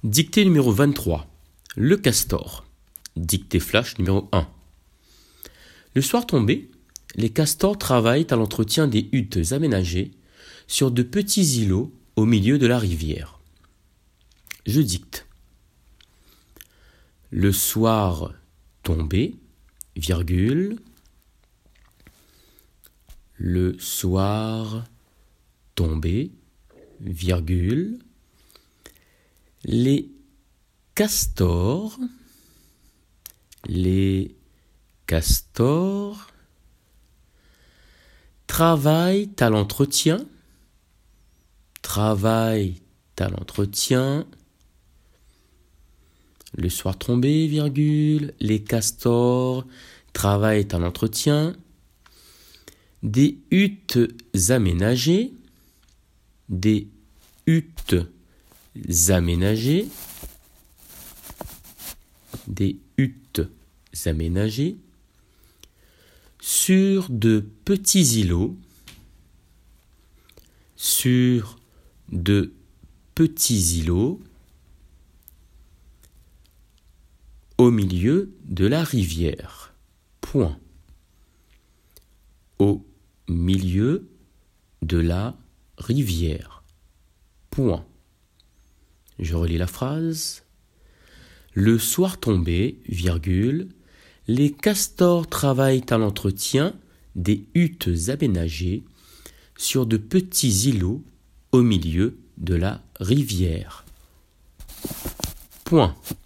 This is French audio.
Dictée numéro 23. Le castor. Dictée flash numéro 1. Le soir tombé, les castors travaillent à l'entretien des huttes aménagées sur de petits îlots au milieu de la rivière. Je dicte. Le soir tombé, virgule. Le soir tombé, virgule. Les castors travaillent à l'entretien, le soir tombé, virgule, les castors travaillent à l'entretien des huttes aménagées, sur de petits îlots, au milieu de la rivière. Point. Au milieu de la rivière. Point. Je relis la phrase. Le soir tombé, virgule, les castors travaillent à l'entretien des huttes aménagées sur de petits îlots au milieu de la rivière. Point.